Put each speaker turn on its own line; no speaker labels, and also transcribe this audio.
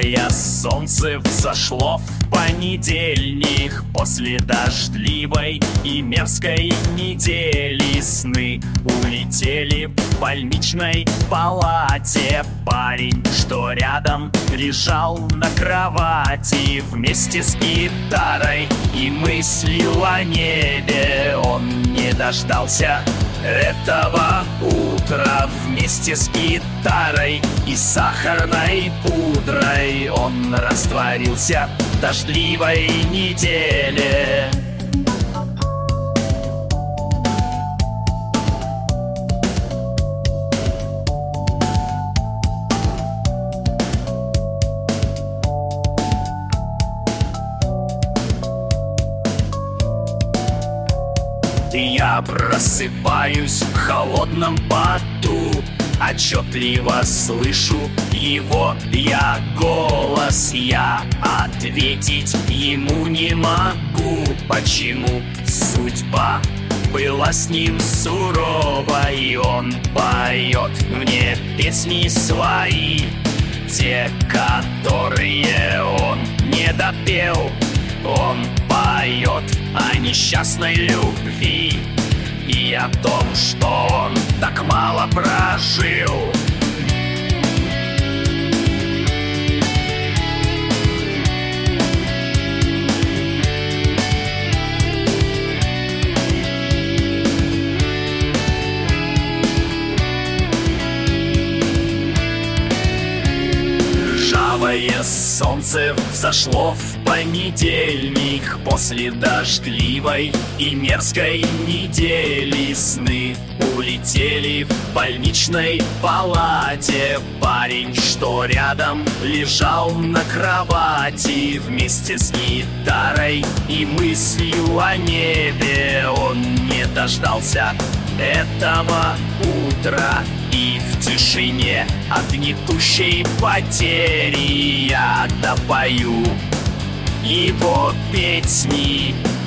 Ржавое солнце взошло в понедельник после дождливой и мерзкой недели. Сны улетели в больничной палате. Парень, что рядом, лежал на кровати вместе с гитарой и мыслью о небе. Он не дождался этого утра. Вместе с гитарой и сахарной пудрой он растворился в дождливой неделе. Я просыпаюсь в холодном поту, отчетливо слышу его я голос. Я ответить ему не могу, почему судьба была с ним сурова. И он поет мне песни свои, те, которые он не допел. Он поет о несчастной любви и о том, что он так мало прожил. Ржавое солнце взошло в понедельник после дождливой и мерзкой недели. Сны улетели в больничной палате. Парень, что рядом, лежал на кровати вместе с гитарой и мыслью о небе. Он не дождался этого утра, и в тишине от гнетущей потери я допою его песни.